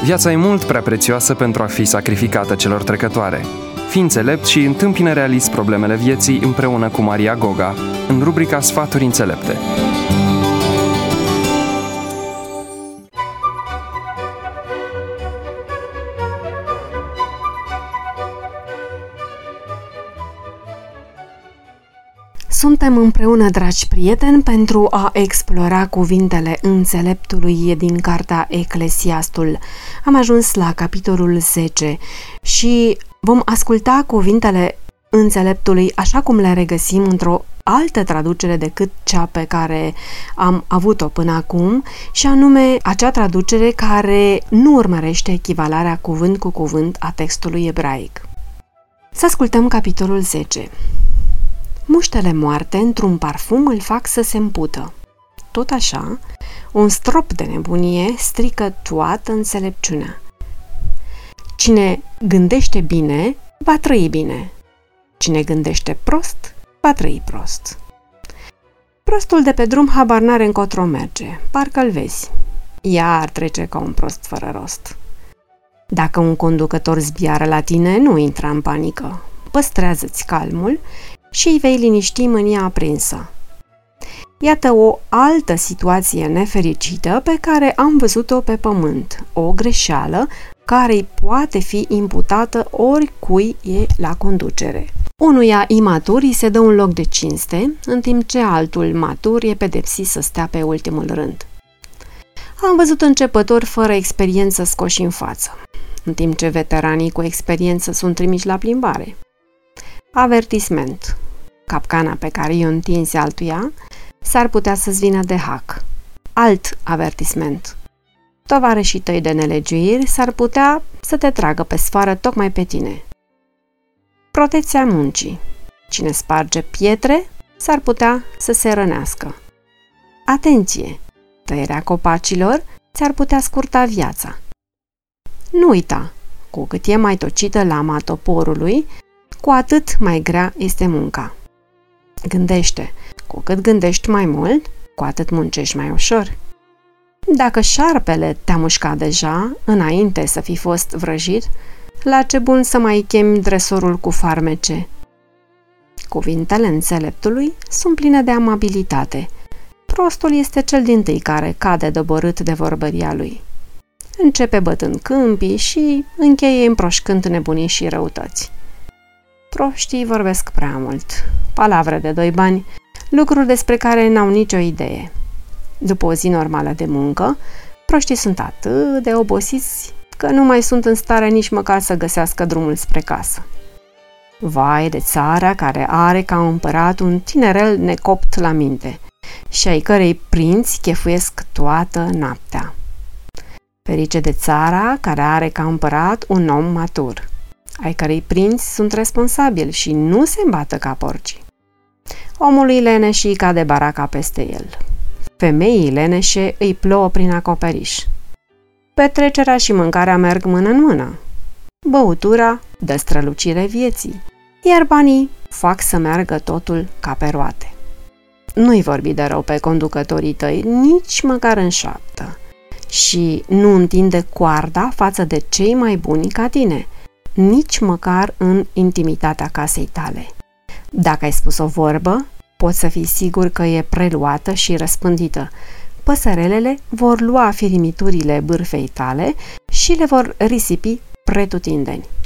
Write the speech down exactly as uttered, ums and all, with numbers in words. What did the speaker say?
Viața e mult prea prețioasă pentru a fi sacrificată celor trecătoare. Fii înțelept și întâmpină realist problemele vieții împreună cu Maria Goga, în rubrica Sfaturi înțelepte. Suntem împreună, dragi prieteni, pentru a explora cuvintele înțeleptului din cartea Eclesiastul. Am ajuns la capitolul zece și vom asculta cuvintele înțeleptului așa cum le regăsim într-o altă traducere decât cea pe care am avut-o până acum, și anume acea traducere care nu urmărește echivalarea cuvânt cu cuvânt a textului ebraic. Să ascultăm capitolul zece. Muștele moarte într-un parfum îl fac să se împută. Tot așa, un strop de nebunie strică toată înțelepciunea. Cine gândește bine, va trăi bine. Cine gândește prost, va trăi prost. Prostul de pe drum habar n-are încotro merge, parcă-l vezi. Iar trece ca un prost fără rost. Dacă un conducător zbiară la tine, nu intra în panică. Păstrează-ți calmul și îi vei liniști mânia aprinsă. Iată o altă situație nefericită pe care am văzut-o pe pământ, o greșeală care îi poate fi imputată oricui e la conducere. Unuia imatur îi se dă un loc de cinste, în timp ce altul matur e pedepsit să stea pe ultimul rând. Am văzut începători fără experiență scoși în față, în timp ce veteranii cu experiență sunt trimiși la plimbare. Avertisment. Capcana pe care i-o întinzi altuia s-ar putea să-ți vină de hac. Alt avertisment. Tovarășii tăi de nelegiuiri s-ar putea să te tragă pe sfoară tocmai pe tine. Protecția muncii. Cine sparge pietre s-ar putea să se rănească. Atenție! Tăierea copacilor ți-ar putea scurta viața. Nu uita, cu cât e mai tocită lama toporului, cu atât mai grea este munca. Gândește, cu cât gândești mai mult, cu atât muncești mai ușor. Dacă șarpele te-a mușcat deja, înainte să fi fost vrăjit, la ce bun să mai chemi dresorul cu farmece. Cuvintele înțeleptului sunt pline de amabilitate. Prostul este cel dintâi care cade doborât de vorbăria lui. Începe bătând câmpii și încheie împroșcând nebunii și răutăți. Proștii vorbesc prea mult, palavre de doi bani, lucruri despre care n-au nicio idee. După o zi normală de muncă, proștii sunt atât de obosiți că nu mai sunt în stare nici măcar să găsească drumul spre casă. Vai de țara care are ca împărat un tinerel necopt la minte și ai cărei prinți chefuiesc toată noaptea. Ferice de țara care are ca împărat un om matur, ai cărei prinți sunt responsabili și nu se îmbată ca porci. Omului leneș îi cade baraca peste el. Femeii leneșe îi plouă prin acoperiș. Petrecerea și mâncarea merg mână în mână. Băutura dă strălucire vieții, iar banii fac să meargă totul ca pe roate. Nu-i vorbi de rău pe conducătorii tăi, nici măcar în șoaptă, și nu întinde coarda față de cei mai buni ca tine, nici măcar în intimitatea casei tale. Dacă ai spus o vorbă, poți să fii sigur că e preluată și răspândită. Păsărelele vor lua firimiturile bârfei tale și le vor risipi pretutindeni.